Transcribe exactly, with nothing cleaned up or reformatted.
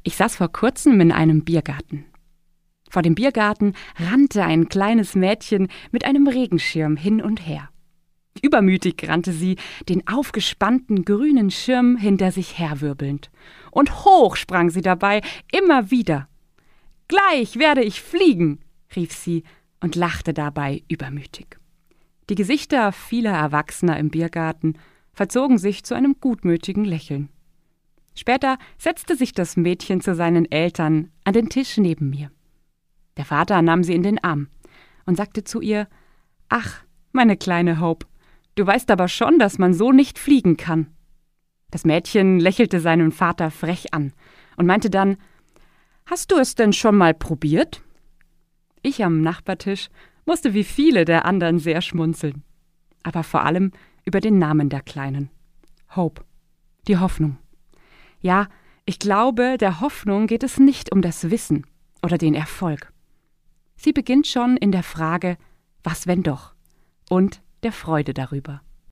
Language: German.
Ich saß vor kurzem in einem Biergarten. Vor dem Biergarten rannte ein kleines Mädchen mit einem Regenschirm hin und her. Übermütig rannte sie, den aufgespannten grünen Schirm hinter sich herwirbelnd. Und hoch sprang sie dabei, immer wieder. »Gleich werde ich fliegen«, rief sie und lachte dabei übermütig. Die Gesichter vieler Erwachsener im Biergarten verzogen sich zu einem gutmütigen Lächeln. Später setzte sich das Mädchen zu seinen Eltern an den Tisch neben mir. Der Vater nahm sie in den Arm und sagte zu ihr: »Ach, meine kleine Hope, du weißt aber schon, dass man so nicht fliegen kann.« Das Mädchen lächelte seinen Vater frech an und meinte dann: »Hast du es denn schon mal probiert?« Ich am Nachbartisch musste wie viele der anderen sehr schmunzeln, aber vor allem über den Namen der Kleinen. Hope, die Hoffnung. Ja, ich glaube, der Hoffnung geht es nicht um das Wissen oder den Erfolg. Sie beginnt schon in der Frage, was wenn doch, und der Freude darüber.